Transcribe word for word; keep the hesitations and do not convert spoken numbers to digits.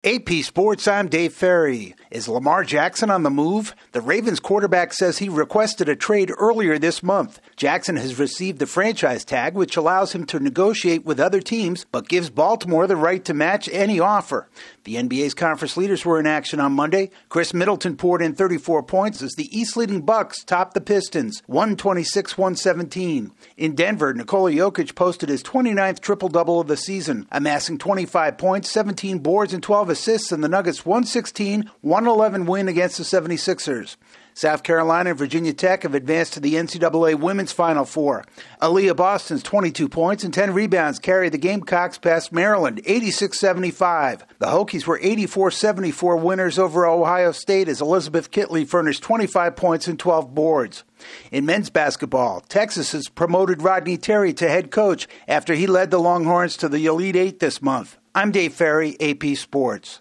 A P Sports, I'm Dave Ferry. Is Lamar Jackson on the move? The Ravens quarterback says he requested a trade earlier this month. Jackson has received the franchise tag, which allows him to negotiate with other teams, but gives Baltimore the right to match any offer. The N B A's conference leaders were in action on Monday. Chris Middleton poured in thirty-four points as the East-leading Bucks topped the Pistons, one twenty-six to one seventeen. In Denver, Nikola Jokic posted his twenty-ninth triple-double of the season, amassing twenty-five points, seventeen boards, and twelve assists in the Nuggets' one sixteen to one eleven win against the seventy-sixers. South Carolina and Virginia Tech have advanced to the N C double A Women's Final Four. Aaliyah Boston's twenty-two points and ten rebounds carried the Gamecocks past Maryland, eighty-six seventy-five. The Hokies were eighty-four seventy-four winners over Ohio State as Elizabeth Kitley furnished twenty-five points and twelve boards. In men's basketball, Texas has promoted Rodney Terry to head coach after he led the Longhorns to the Elite Eight this month. I'm Dave Ferry, A P Sports.